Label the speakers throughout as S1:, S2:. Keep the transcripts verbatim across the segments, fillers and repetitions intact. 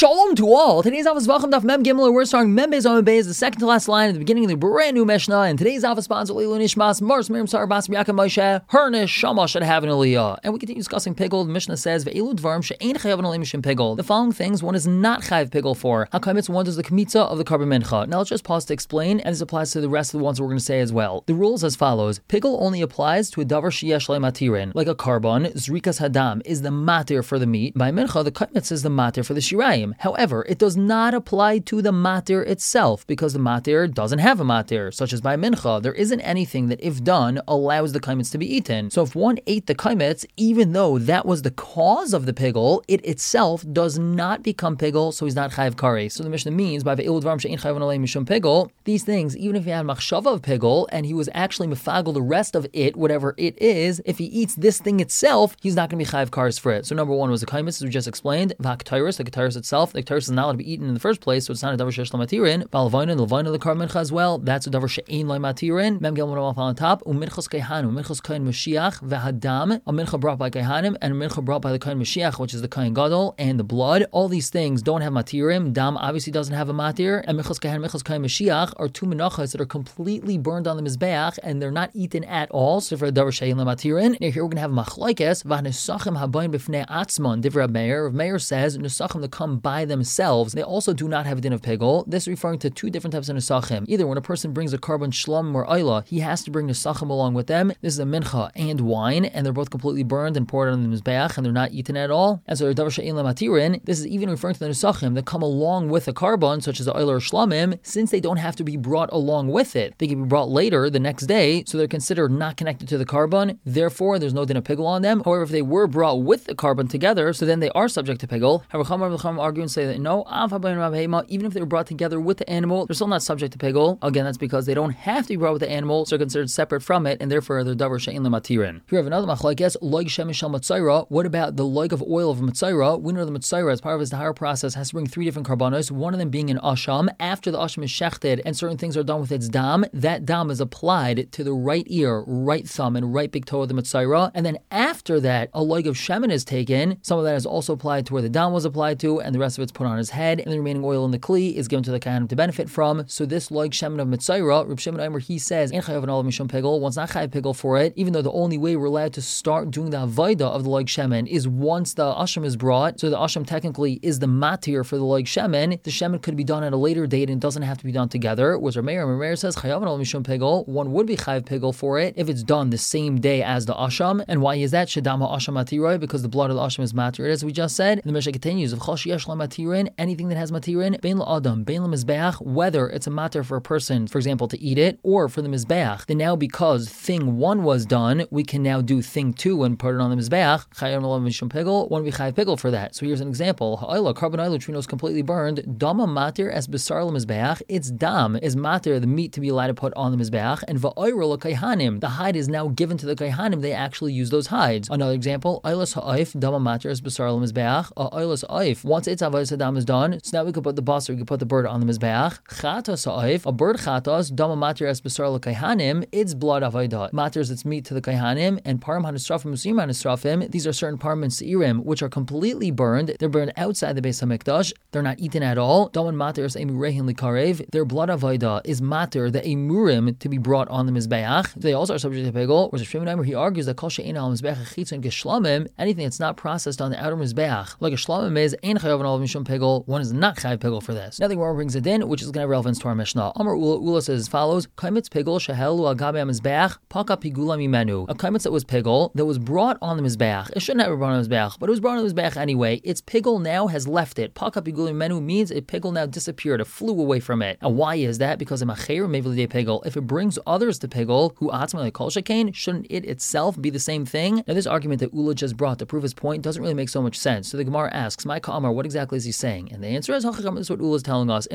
S1: Shalom to all. Today's Avos Vacham Daf Mem Gimel. We're starting Mem Beis Amud Beis, the second to last line at the beginning of the brand new Mishnah. And today's Avos sponsor Leilu Nishmas Mars Miriam Sar Bas Yaakov Moshe her Neshama should have an Aliyah. And we continue discussing pigul. The Mishnah says Ve'elu Dvarim she'ein chayav an Aliyah pigul. The following things one is not chayav pigul for. Hakamitz one does the kmitza of the carbon mincha. Now let's just pause to explain, and this applies to the rest of the ones we're going to say as well. The rules as follows: pigul only applies to a davar sheyesh le matirin, like a carbon. Zrikas hadam is the matir for the meat. By mincha, the kamitz is the matir for the shirayim. However, it does not apply to the matir itself, because the matir doesn't have a matir, such as by mincha. There isn't anything that, if done, allows the kaimitz to be eaten. So if one ate the kaimitz, even though that was the cause of the pigul, it itself does not become pigul, so he's not chayav kari. So the Mishnah means, by ve'elu dvarim she'ein chayav alei mishum pigul, these things, even if he had machshava of pigul, and he was actually mefagel the rest of it, whatever it is, if he eats this thing itself, he's not going to be chayav karis for it. So number one was the kaimitz, as we just explained, v'haktayrus, the katayrus itself. The katayrus is not allowed to be eaten in the first place, so it's not a davar sheyesh lo matirin. Ba'alvayin, levina the carbon mincha as well, that's a davar she'ein lo matirin. Mem gel off on top, u'minchos kehanu, minchos kain mashiach, v'hadam, a mincha brought by kehanim, and a mincha brought by the kain mashiach, which is the kain gadol, and the blood. All these things don't have matirim. Dam obviously doesn't have a matir, and minchos kehan, minchos kain mashiach are two menachas that are completely burned on the mizbeach, and they're not eaten at all. So for a davar she'ein lo matirin, here we're going to have machlokes v'hanesachim habayin b'fnei atzmon. Divrei Rav Meir. Rav Meir says nesachim that come by themselves, they also do not have a din of pigul. This is referring to two different types of nesachim. Either when a person brings a carbon shlom or oila, he has to bring nesachim along with them. This is a mincha and wine, and they're both completely burned and poured on the mizbeach, and they're not eaten at all. And so davar she'ein lo matirin, this is even referring to the nesachim that come along with a carbon, such as the oila or shlomim, since they don't have to be brought along with it. They can be brought later, the next day, so they're considered not connected to the carbon. Therefore, there's no din of pigul on them. However, if they were brought with the carbon together, so then they are subject to pigul. However, Chacham Chacham argue and say that no, even if they were brought together with the animal, they're still not subject to pigul. Again, that's because they don't have to be brought with the animal, so they're considered separate from it, and therefore they're davar she'ein lo matirin. Here we have another machlokes, loig shemesh shel matzayra. What about the loig of oil of matzayra? We know the matzayra, as part of his tahara process, has to bring three different karbanos. One of them being an asham. After the asham is shechted and certain things are done with its dam, that dam is applied to the right ear, right thumb, and right big toe of the matzayra. And then after that, a loig of shemen is taken. Some of that is also applied to where the dam was applied to, and the rest of it's put on his head, and the remaining oil in the kli is given to the kahanim to benefit from. So this loig shemen of matzayra, Reb Shimon Omer, he says, ein chayav an olav mishum pigul, one's not chayav pigul for it, even though the only way we're allowed to start doing the avodah of the loig shemen is once the asham is brought. So the asham technically is the matir for the loig shemen. The shemen could be done at a later date and doesn't have to be done together. Whereas Rav Meir, Rav Meir says, chayav an olav mishum pigul, one would be chayav pigul for it if it's done the same day as the asham. And why is that? Shedam ha'asham matiroi, because the blood of the asham is matir, as we just said. And the Mishnah continues, of chol sheyesh lo matirin, anything that has matirin, bein l'adam, bein l'mizbeach, whether it's a matir for a person, for example, to eat it, or for the mizbeach. Then now, because thing one was done, we can now do thing two and put it on the mizbeach. Chayav olav mishum pigul, one we chayav pigul for that. So here's an example: ha'oila, carbon oil, which we know is completely burned. Dama matir as besar l'mizbeach. Its dam is matir, the meat to be allowed to put on the mizbeach, and va'oira l'kayhanim, the hide is now given to the kayhanim. They actually use those hides. Another example: oilas ha'oif, dama matir as besar l'mizbeach. Oilas ha'oif, once its avodas hadam is done, so now we can put the basar, we can put the bird on the mizbeach. Chatas ha'oif, a bird chatas, dama matir as besar l'kayhanim, its blood avodah matters its meat to the kayhanim, and parim hanisrafim usim hanisrafim. These are certain parim and seirim which are completely burned. They're burned outside the Beis Hamikdash. They're not eaten at all. Daman matir as emurehin likarev. Their blood avodah is matir the emurim to be brought on the mizbeach. They also are subject to pigul. Whereas Shimon Omer, he argues that kol she'ein al mizbeach chitzon geshlamim, anything that's not processed on the outer mizbeach, like a shlamim is ein chayav an olav mishum pigul. One is not chayav pigul for this. Nothing more brings it in, which is going to have relevance to our Mishnah. Amar Ula, Ula says as follows: kaimitz pigul shehelu al gabe mizbeach paka pigula mimenu. A kaimitz that was pigul that was brought on the mizbeach. It shouldn't have been brought on the mizbeach, but it was brought on the mizbeach anyway. Its pigul now has left it. Paka pigula mimenu means it pigul now disappeared. It flew away from it. And why is that? Because a macher mevli pigul. If it brings others to pigul, who atzma kol shekain, shouldn't it itself be the same thing? Now this argument that Ula just brought to prove his point doesn't really make so much sense. So the Gemara asks, my Ka'amar, what exactly is he saying? And the answer is, this is what Ula is telling us.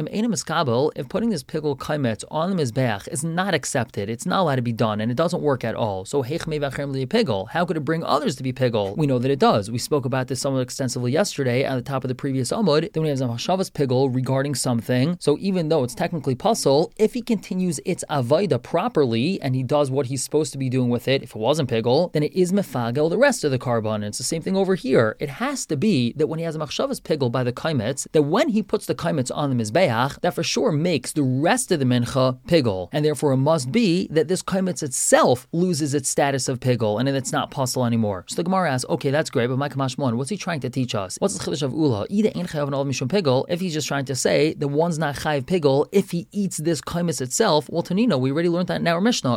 S1: If putting this pigul kaimetz on the mizbeach is not accepted, it's not allowed to be done, and it doesn't work at all. So pigul, how could it bring others to be pigul? We know that it does. We spoke about this somewhat extensively yesterday at the top of the previous Amud. Then we have Zamachshavas pigul regarding something. So even though it's technically puzzle, if he continues its avodah properly and he does what he's supposed to be doing with it, if it wasn't pigul, then it is mefagel the rest of the carbon. And it's the same thing over here. It has to be that when he has a machshavas pigul pigel by the kaimetz, that when he puts the kaimetz on the mizbeach, that for sure makes the rest of the mincha pigel, and therefore it must be that this kaimetz itself loses its status of pigel, and then it's not possible anymore. So the Gemara asks, okay, that's great, but my kamashmon, what's he trying to teach us? What's the chiddush of ula? Ida ein chayav an mishum pigel. If he's just trying to say the one's not chayav pigel if he eats this kaimetz itself, well, Tanina, we already learned that in our Mishnah.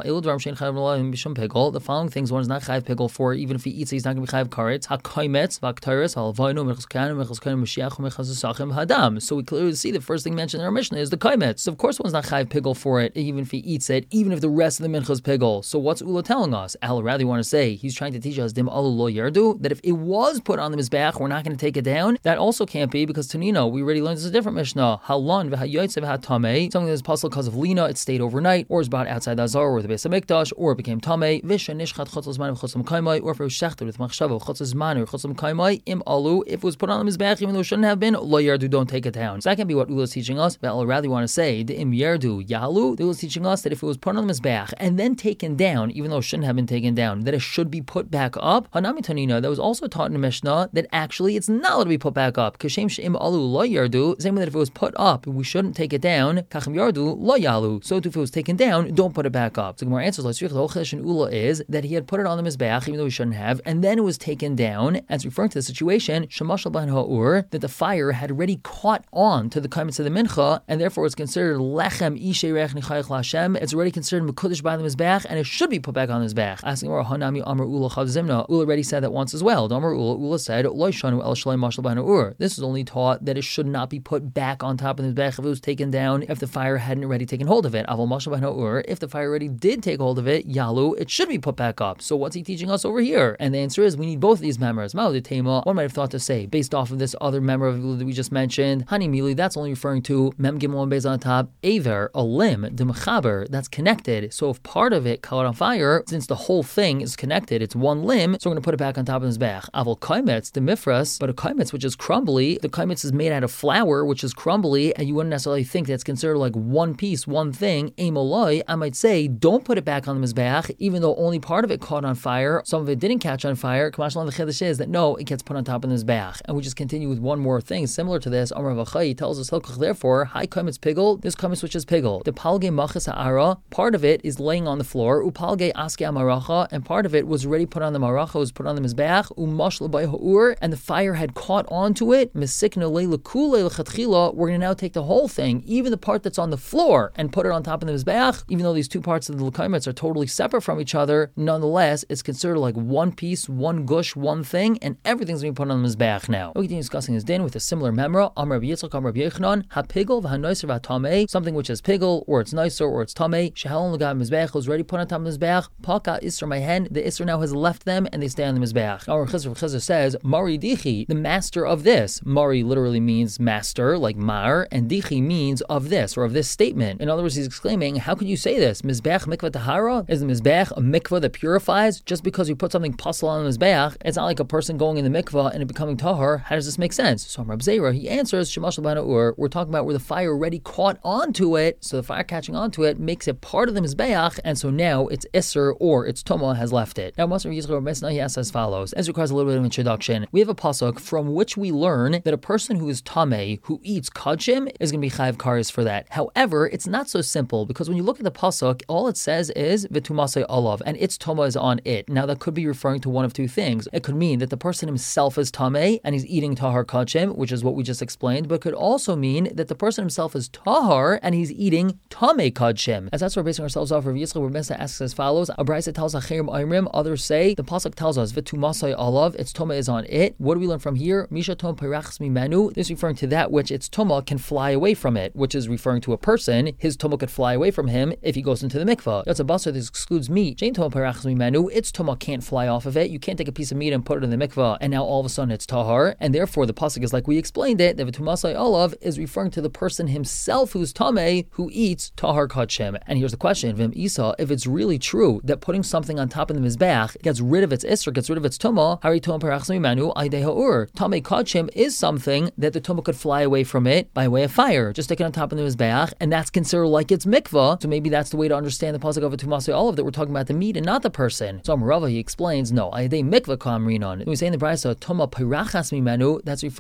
S1: The following things one is not chayav pigel for, even if he eats it, he's not going to be chayav karetz. Ha-kaimetz, v'aktaris, halvaynu, mechaz kanu, mechaz kanu, mashiach, mechaz asachim, hadam. So we clearly see the first thing mentioned in our Mishnah is the kaimetz. So of course one's not chayav pigel for it, even if he eats it, even if the rest of the mincha is pigel. So what's Ula telling us? Al rather want to say, he's trying to teach us dim alu lo yardu, that if it was put on the mizbeach, we're not going to take it down. That also can't be, because Tanino, we already learned this is a different Mishnah. Halon, v'hayotze, v'hatamei, something that's possible because of lina, it stayed overnight, or is brought outside the Azar or the Beis HaMikdash, or it became tamei, visha nishchat chotzos manu v'chotzos kaimai, or if it was shechted with machshava chotzos manu v'chotzos kaimai, im alu, if it was put on the mizbeach, even though it shouldn't have been, lo yardu, don't take it down. So that can be what Ula is teaching us. But I'll rather want to say, the im yardu yalu, the Ula is teaching us that if it was put on the mizbeach and then taken down, even though it shouldn't have been taken down, that it should be put back up. Hanami Tanina, that was also taught in the Mishnah that actually it's not allowed to be put back up. Kashem she'im alu lo yardu, same way that if it was put up, we shouldn't take it down. Kachim yardu lo yalu. So too, if it was taken down, don't put it back up. So Gemara answers, the whole chedesh in Ula is that he had put it on the mizbeach, even though he shouldn't have, and then it was taken down. As referring to the situation, shemashal ban ha'ur, that the fire had already caught on to the kaimetz of the mincha, and therefore it's considered lechem ishe reich nichayich l'Hashem. It's already considered mekudesh by the mizbeach, and it should be put back on the mizbeach. Asking Gemara, hanami amar Ula chad zimna. Ula already said that once as well. Amar Ula, Ula said, lo shanu el shalei mashal ban ha'ur. This is only taught that it should not be put back on top of the mizbeach if it was taken down, if the fire hadn't already taken hold of it. Aval mashal ban ha'ur, if the fire already did take hold of it, yalu, it should be put back up. So what's he teaching us over here? And the answer is we need both of these members. One might have thought to say, based off of this other member of that we just mentioned, Hani Mili, that's only referring to Mem Gimel and Beis on top, Aver, a limb, the Mechaber, that's connected. So if part of it caught on fire, since the whole thing is connected, it's one limb, so we're going to put it back on top of his back. Aval Kaimetz, the Mifras, but a Kaimetz which is crumbly, the Kaimetz is made out of flour, which is crumbly, and you wouldn't necessarily think that's considered like one piece, one thing. Aimoloi, I might say, don't put it back on the Mizbeach, even though only part of it caught on fire, some of it didn't catch on fire. Kamashal the Chedesh is that no, it gets put on top of the Mizbeach. And we just continue with one more thing similar to this. Amar Vachai tells us, therefore, high kaimetz pigel, this kaimetz which is pigel. The palge machas ha'ara, part of it is laying on the floor, upalge aske amaracha, and part of it was already put on the maracha, was put on the Mizbeach, umashla by ha'ur, and the fire had caught onto it. Misikna leilakule lechatchila, we're going to now take the whole thing, even the part that's on the floor, and put it on top of the Mizbeach, even though these two parts of the kaimetz are totally separate from each other. Nonetheless, it's considered like one piece, one gush, one thing, and everything's going to be put on the Mizbeach now. We continue discussing his din with a similar memra. Amar Rabbi Yitzchak, Amar Rabbi Yochanan, ha-pigel v'ha-noiser v'ha-tamei, something which is pigel, or it's nicer, or it's tamei, shehalon l'gam Mizbeach, was already put on top of the Mizbeach, paka isra my hen, the isra now has left them, and they stay on the Mizbeach. Our Chizr Chizr says, Mari dichi, the master of this. Mari literally means master, like mar, and dichi means of this, or of this statement. In other words, he's exclaiming, how could you say this? Mizbeach mikvah tahara? Is the Mizbeach a mikvah that purifies? Just because you put something pasul on the Mizbeach, it's not like a person going in the mikvah and it becoming tahar. How does this make sense? So Rab Zera, he answers, Shemashal b'hana ur, we're talking about where the fire already caught onto it, so the fire catching onto it makes it part of the Mizbeach, and so now it's Isser or its Tumah has left it. Now, Master Yisrael Mesna, he asks as follows, as requires a little bit of introduction. We have a pasuk from which we learn that a person who is Tameh, who eats Kachim, is going to be Chayav Karis for that. However, it's not so simple, because when you look at the pasuk, all it says is V'tumasei olav, and its Tumah is on it. Now, that could be referring to one of two things. It could mean that the person himself is Tameh, and he's eating Tahar Kachim, which is what we just explained, but it could also mean that the person himself is Tahar, and he's eating Tameh Kachim. As that's what we're basing ourselves off of, Yisrael Rebbe asks as follows, a Brisa tells Achirim Aimrim, others say, the pasuk tells us, V'tumasei olav, its Tumah is on it. What do we learn from here? Misha Tom Perachs Mimenu, this is referring to that which its Tumah can fly away from it, which is referring to a person. His Tumah could fly away from him if he goes into the mikvah. That's a basar, this excludes meat. Jain Tumah Perachs Mimenu, its Tumah can't fly off of it. You can't take a piece of meat and put it in the mikvah, and now all of a sudden it's tahar, and therefore the pasuk is like we explained it, that V'tumasei olav is referring to the person himself who's tameh, who eats tahar kachim. And here's the question, Vim Isa, if it's really true that putting something on top of the mizbeach gets rid of its isser, gets rid of its tumah, hari tumah parachas mimanu aydei ha'ur. Tameh kachim is something that the tumah could fly away from it by way of fire. Just stick it on top of the mizbeach, and that's considered like it's mikvah. So maybe that's the way to understand the pasuk of V'tumasei olav, that we're talking about the meat and not the person. So Amarava, he explains, no, aydei mikvah kamrinon. We say in the brisa tumah parachas mimanu, that's referring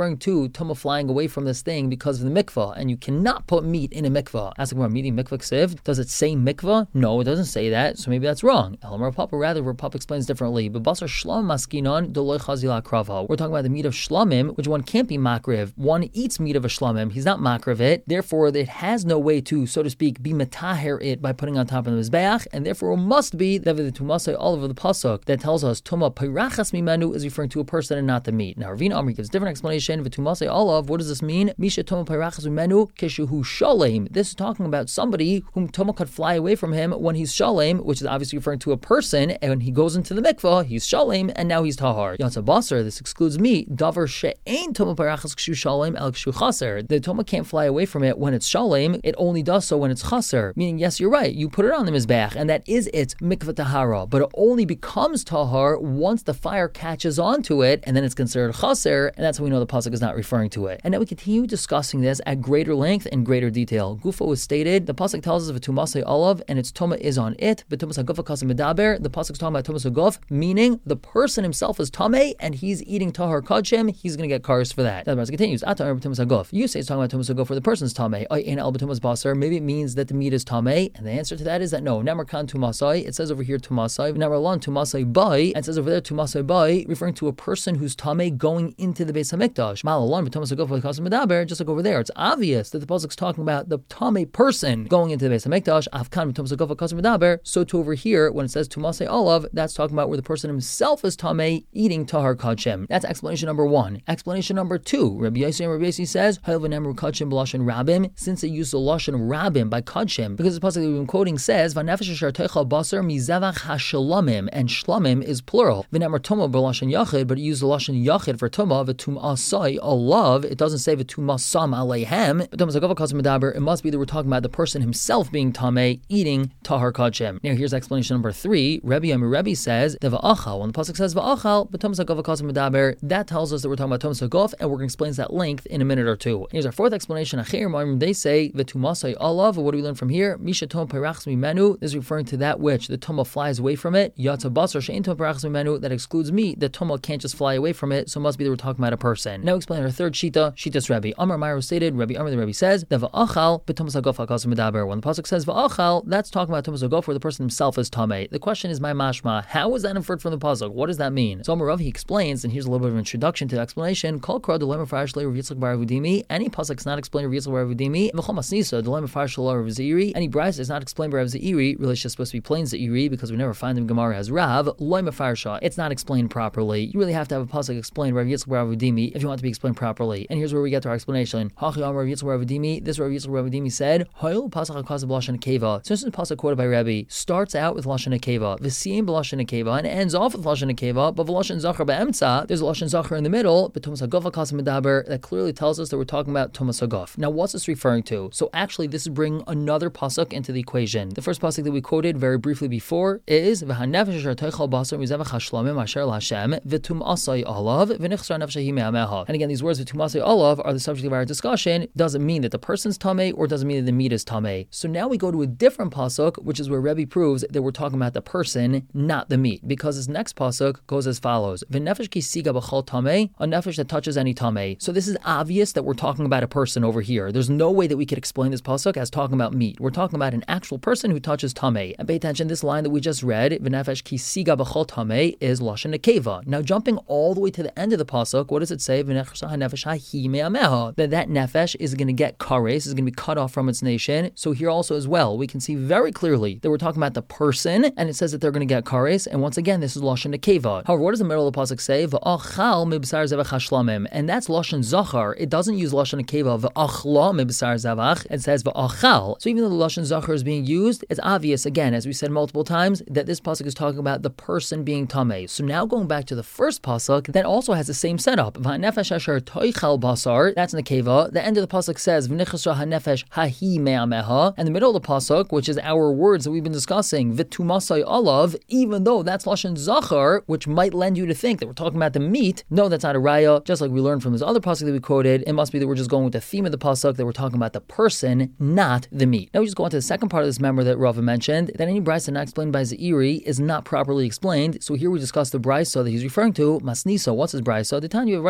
S1: referring to Tumah flying away from this thing because of the mikvah, and you cannot put meat in a mikvah. Asking about meat in mikvah ksiv, does it say mikvah? No, it doesn't say that, so maybe that's wrong. Elamar Papa, rather, where Papa explains differently. But basar shlam maskinon doloy chazila krava. We're talking about the meat of shlamim, which one can't be makriv. One eats meat of a shlamim, he's not makriv it, therefore it has no way to, so to speak, be metaher it by putting on top of the mizbeach, and therefore it must be that the tumasay all over the pasuk that tells us tuma pirachas mimenu is referring to a person and not the meat. Now Ravina Amri gives a different explanation. V'tumasay olav, what does this mean? Misha tuma pirachas mimenu keshuhu shalem. This is talking about somebody whom tuma could fly away from him when he's shalem, which is obviously referring to a person, and when he goes into the mikvah, he's shalem, and now he's tahar. Yatsa basar, this excludes meat. Davar she'ein tuma pirachas kshu shalem el kshu chaser. The tuma can't fly away from it when it's shalem, it only does so when it's chaser. Meaning, yes, you're right, you put it on the mizbeach, and that is its mikvah tahara, but it only becomes tahar once the fire catches onto it, and then it's considered chaser, and that's how we know the pasuk is not referring to it. And now we continue discussing this at greater length and greater detail. Gufa was stated, the pasuk tells us of a tumasay olav, and its tuma is on it, but tumas hagufa kasim medaber, the pasuk is talking about tumas haguf, meaning the person himself is tameh, and he's eating tahar kachim, he's going to get kars for that. That verse continues, Atar tumas haguf. You say it's talking about tumas haguf for the person's tameh. Ayin al tumas basar, maybe it means that the meat is tameh, and the answer to that is that no, Namarkan tumasai, it says over here tumasai, Namarlan tumasai bai, and it says over there tumasai bai, referring to a person who's tameh going into the Beis HaMikdash. Malalan tumas haguf kasim medaber, just like over there, it's obvious that the pasuk is talking about the tameh person going into the Beis HaMikdash. Afkan tumas haguf kasim medaber. So to over here, when it says tumasai olav, that's talking about where the person himself is tameh eating tahar kachim. That's explanation number one. Explanation number two, Rabbi Yossi and Rabbi Yossi says hayel kachim b'lashon rabim, since it used the lashon rabim by kachim, because the pasuk that we've been quoting says v'nefesh asher teichal basar mizevach hashlamim, and shlamim is plural. V'nemar tuma b'lashon yachid, but it used the lashon yachid for tuma. V'tumasai olav, it doesn't say v'tumasam aleihem. V'tumas hagava kasim medaber, it must be that we're talking about the person himself being tameh eating tahar kachim. Now here's explanation number three. Rebbe Amir Rebbe says the va'achal, when the pasuk says va'achal, v'tumas hagava kasim medaber, that tells us that we're talking about tumas hagaf, and we're going to explain that length in a minute or two. Here's our fourth explanation. Achir, they say v'tumasai olav. What do we learn from here? Misha tom pirachas mimenu. This is referring to that which the tuma flies away from it. Yatsa basar she'ein tom pirachas mimenu. That excludes meat. The tuma can't just fly away from it, so it must be that we're talking about a person. Now explain our third shita. Shita's Rebbe. Amar Myro stated. Rebbe Amar the Rebbe says the va'achal b'tumas hagaf hakasim medaber. When the pasuk says va'achal, that's talking about tumas hagaf where the person himself is tameh. The question is my mashma. How is that inferred from the pasuk? What does that mean? So Amar Rav, he explains, and here's a little bit of an introduction to the explanation. Kol kra delema farash le Rav Yitzchak bar Avudimi. Any pasuk is not explained Rav Yitzchak bar Avudimi. V'chol masnisa delema farash le Rav Zeiri. Any brayso is not explained by Rav Zeiri. Really, it's just supposed to be plain Zeiri because we never find him Gemara as Rav. Loy mefarsha. It's not explained properly. You really have to have a pasuk explained Rav Yitzchak bar Avudimi if you want it to be explained properly. And here's where we get to our explanation. Hachi Amar Rav Yitzchak bar Avudimi. This Rav Yitzchak bar Avudimi said, Hayil pasuk hakasav lashon akeva. Since this pasuk quoted by Rebbe starts out with lashon akeva, v'siyim b'lashon akeva, and ends off with lashon akeva, but v'lashon zachar b'emtza, there's a lashon zachar in the middle, but tumas hagaf hakasim medaber, that clearly tells us that we're talking about tumas hagaf. Now, what's this referring to? So actually, this is bringing another pasuk into the equation. The first pasuk that we quoted very briefly before is v'hanefesh asher teichal basar mizevach hashlamim asher l'Hashem v'tumasai olav v'nichsar nefesh me'ameha. And again, these words v'tumasai olav are the subject of our discussion. Does it mean that the person's tameh, or does it mean that the meat is tameh? So now we go to a different pasuk, which is where Rebbe proves that we're talking about the person, not the meat, because his next pasuk goes as follows: v'nefesh ki siga b'chol tameh, a nefesh that touches any tameh. So this is obvious that we're talking about a person over here. There's no way that we could explain this pasuk as talking about meat. We're talking about an actual person who touches tameh. And pay attention, this line that we just read, v'nefesh ki siga b'chol tameh, is lashon nekeva. Now jumping all the way to the end of the pasuk, what does it say? V'nefesh ha'nefesh hahi me'ameha. That that nefesh is going to get kares, is going to be cut off from its nation. So here also as well, we can see very clearly that we're talking about the person, and it says that they're going to get kares. And once again, this is lashon nekeva. However, what does the middle of the pasuk say? V'achal mibsar zevach hashlamim, and that's lashon zachar. It doesn't use lashon nekeva. V'achla mibsar zevach. It says v'achal. So even though the lashon zachar is being used, it's obvious again, as we said multiple times, that this pasuk is talking about the person being tameh. So now going back to the first pasuk, that also has the same setup. V'hanefesh asher toichal basar. That's nekeva. The end of the pasuk says v'nichsra hanefesh hahi me'ameha, and the middle of the pasuk, which is our words that we've been discussing, v'tumasai olav, even though that's lashon zachar, which might lend you to think that we're talking about the meat. No, that's not a raya. Just like we learned from this other pasuk that we quoted, it must be that we're just going with the theme of the pasuk, that we're talking about the person, not the meat. Now we just go on to the second part of this member that Rava mentioned, that any brayso not explained by Zeiri is not properly explained. So here we discuss the brayso that he's referring to, masniso. What's his brayso? The Tanya of brayso, it says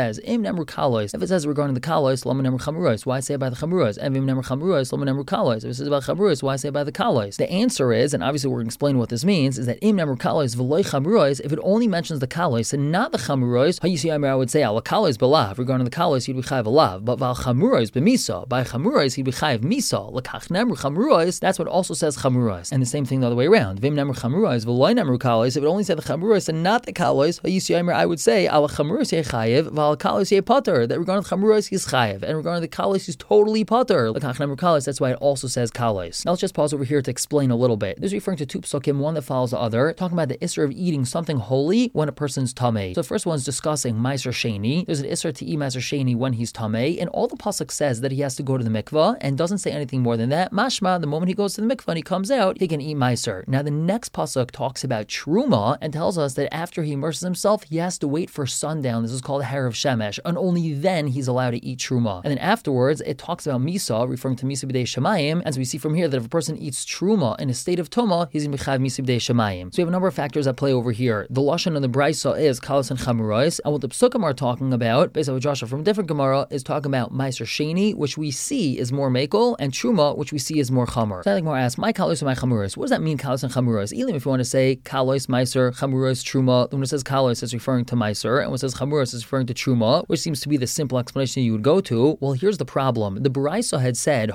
S1: says, Im Nemru Kalois. If it says regarding the Kalois, Lama Nemru Chamuros, why say it by the Chamuros? And Im Nemru Chamuros, Lama Nemru Kalois. If it says about Chamuros, why say it by the Kalois? The answer is, and obviously we're going to explain what this means, is that Im Nemru Kalois V'loi Chamuros, if it only mentions the Kalois and not the Chamuros, I would say Al Kalois Belav. Regarding the Kalois, he'd be Chayav Alav. But Val Chamuros B'misa. By Chamuros, he'd be Chayav Misa. L'kach Nemru Chamuros, that's what also says Chamuros. And the same thing the other way around. Vim Nemru Chamuros V'loi Nemru Kalois, if it only said the Chamuros and not the Kalois, I would say Al Chamuros Ye Chayav, Val Kalois Ye Pater. That regarding the Chamuros, he's Chayav. And regarding the Kalois, he's totally Pater. L'kach Nemru Kalois, that's why it also says Kalois. Now let's just pause over here to explain a little bit. This is referring to two psukim, one that follows the other, talking about the Isser of eating something holy when a person's Tameh. So the first one's discussing Meiser Sheni. There's an Isser to eat Meiser Sheni when he's Tameh, and all the pasuk says that he has to go to the mikvah and doesn't say anything more than that. Mashma, the moment he goes to the mikvah and he comes out, he can eat Meiser. Now the next pasuk talks about Truma and tells us that after he immerses himself, he has to wait for sundown. This is called Harav Shemesh, and only then he's allowed to eat Truma. And then afterwards, it talks about Misa, referring to Misa B'dei Shemayim, and so we see from here that if a person eats Truma in a state of Tuma, he's going to be Chayav Misa B'dei Shemayim. So we have a number of factors that play over here. The Lashon and the Brisa is Kalos and Chamurais, and what the Psukim are talking about, based on what Joshua from a different Gemara, is talking about Meiser Sheni, which we see is more Mekel, and Truma, which we see is more Chamur. So I think more ask, my Kalos and my Chamurais, what does that mean, Kalos and Chamurais? Elim, if you want to say Kalos, Meiser, Chamurais, Truma, when it says Kalos, it's referring to Meiser, and when it says Chamurais, it's referring to Truma, which seems to be the simple explanation you would go to. Well, here's the problem. The Brisa had said,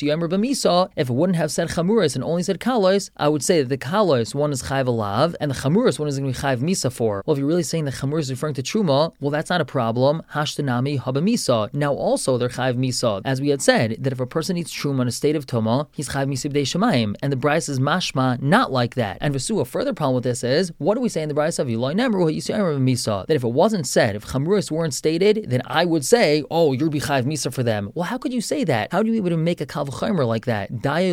S1: if it wouldn't have said Chamurais and only said Kalos, I would say that the Kalos one is Chayv Alav, and the Chamurais one is going to be Chayv Misa for. Well, if you're really saying that Chamurais is referring to Truma, well, that's not a problem. Hashtanami Haba Misa. Now also they're Chayv Misa. As we had said, that if a person eats Truma in a state of Tuma, he's Chayv Misa B'dei Shemayim, and the Brisa is mashma not like that. And Vesu, a further problem with this is, what do we say in the Brisa of Yiloi Nemru Yisayim Misa? That if it wasn't said, if Chamurais weren't stated, then I would say, oh, you'd be Chayv Misa for them. Well, how could you say that? How do you even make a Kal V'Chomer like that?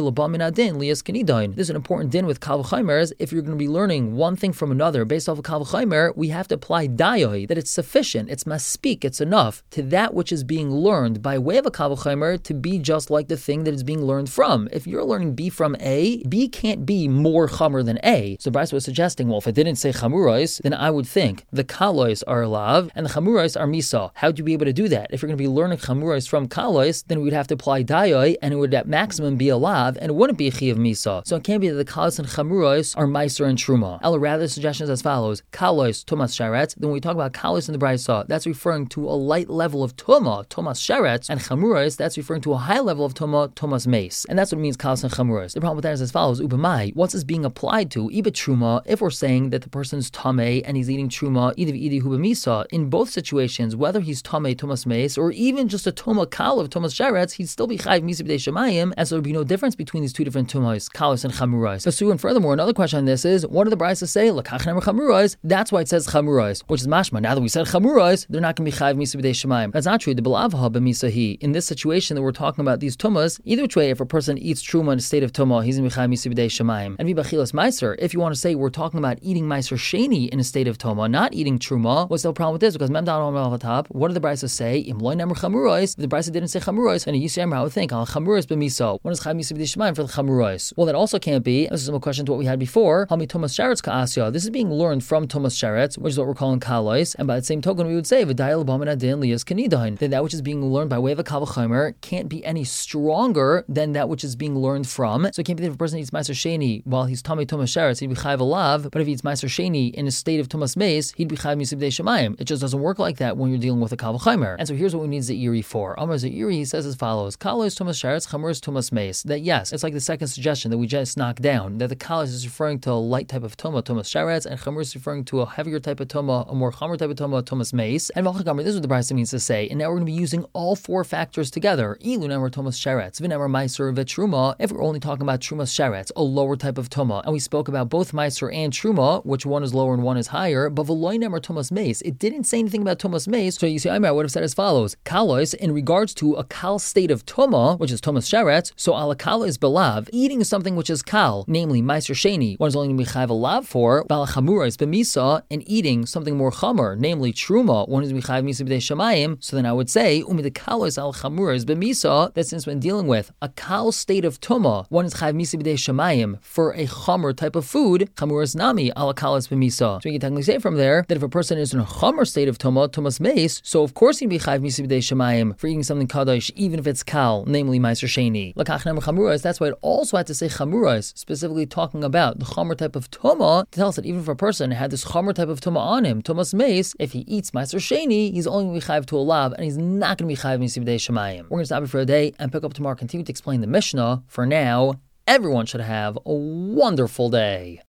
S1: This is an important din with Kal V'Chomers. If you're going to be learning one thing from another based off of Kal V'Chomer, we have to apply dayoi, that it's sufficient, it's maspik, it's enough to that which is being learned by way of a Kal V'Chomer to be just like the thing that is being learned from. If you're learning B from A, B can't be more Chomer than A. So Bryce was suggesting, well, if it didn't say Chamurais, then I would think the Kalois are Lav and the Chamurais are Misa. How would you be able to do that? If you're going to be learning Chamurais from Kalois, then we'd have to apply dayoi, and it would at maximum be a Lav, and it wouldn't be a Chi of Misa. So it can't be that the Kalos and Chamurais are Meiser and Truma. Ella, rather, the suggestion is as follows. Kalos, Tumas Sheretz. Then when we talk about Kalos in the Brisa, that's referring to a light level of Tuma, Tumas Sheretz, and Chamurais, that's referring to a high level of Tuma, Tumas Mace. And that's what it means Kalos and Chamurais. The problem with that is as follows. Ubamai, what's this being applied to? Iba Truma, if we're saying that the person's Tameh and he's eating Truma, either Idi Hubamisa, in both situations, whether he's Tameh, Tumas Mace, or even just a Tuma Kal of Tumas Sheretz, he'd still be Chayv Misa B'dei Shemayim, and so there'd be no difference between these two different Tumas, Kalos and Chamurais. So, and furthermore, another question on this is, what do the Brisa say? L'kach Nemru Chamurais. That's why it says Chamurais, which is mashma. Now that we said Chamurais, they're not going to be Chayv Misa B'dei Shemayim. That's not true. The Belavha B'misahi. In this situation that we're talking about these Tumas, either which way, if a person eats Truma in a state of Tuma, he's going to be Chayv Misa B'dei Shemayim. And Vibachilas Meiser, if you want to say we're talking about eating Meiser Sheni in a state of Tuma, not eating Truma, what's the problem with this? Because Mem Down on the top, what did the Brisa say? Im Loi Nemru Chamurais. If the Brisa didn't say Chamurais, and a Yisayim, I would think Al Chamurais B'misa. What is Chayv Misa B'dei Shemayim for the Chamurais? Well, that also can't be. This is a question to what we had before. Hami Tumas Sheretz Ka'asya. This is being learned from Tumas Sheretz, which is what we're calling Kalois. And by the same token, we would say V'dayel B'amin Adin Liyas Kenidain. That that which is being learned by way of a Kal V'Chomer can't be any stronger than that which is being learned from. So it can't be that if a person eats Meiser Sheni while he's Tamei Tumas Sheretz, he'd be Chayv Alav. But if he eats Meiser Sheni in a state of Tumas Mace, he'd be Chayv Misa B'dei Shemayim. It just doesn't work like that when you're dealing with a Kal V'Chomer. And so here's what we need Ze'iri for. Amar Ze'iri, he says as follows: Kalois Tumas Sheretz, Chamurais Tumas Mace. That yes, it's like the second suggestion that we just knocked down. That the Kalois is referring to a light type of Tuma, Tumas Sheretz, and Chamurais is referring to a heavier type of Tuma, a more Chamer type of Tuma, Tumas Mace. And Valchagamri, this is what the Brisa means to say. And now we're going to be using all four factors together. Ilu Nemar Tumas Sheretz, V'Nemar Meiser V'Truma. If we're only talking about Trumas Sheretz, a lower type of Tuma, and we spoke about both Meiser and Truma, which one is lower and one is higher, but V'Loi Nemar Tumas Mace, it didn't say anything about Tumas Mace. So you see, I would have said as follows: Kalois, in regards to a Kal state of Tuma, which is Tumas Sheretz, so ala Kal is Belav, eating something which is Kal, namely Meiser Sheni, one is only going to be Chayv Alav for, Bala Chamura is B'misa, and eating something more Chamer, namely Truma, one is going to be Chayv Misa B'dei Shemayim. So then I would say, Umi the Kalois al Chamura is B'misa, that since when dealing with a Kal state of Tuma, one is Chayv Misa B'dei Shemayim for a Chamer type of food, Chamura is Nami ala Kal is B'misa. So you can technically say from there that if a person is in a Chamer state of Tuma, Tumas Tumas Meis, so of course he'd be Chayv Misa B'dei Shemayim for eating something Kadosh, even if it's Kal, namely Meiser Sheni. Lakach Nemer Chamurais, that's why it also had to say Chamurais, specifically talking about the Chamer type of Tuma, to tell us that even if a person had this Chamer type of Tuma on him, Tumas Meis, if he eats Meiser Sheni, he's only going to be Chayv to a Lav, and he's not going to be Chayv Misa B'dei Shemayim. We're going to stop it for a day and pick up tomorrow, continue to explain the Mishnah. For now, everyone should have a wonderful day.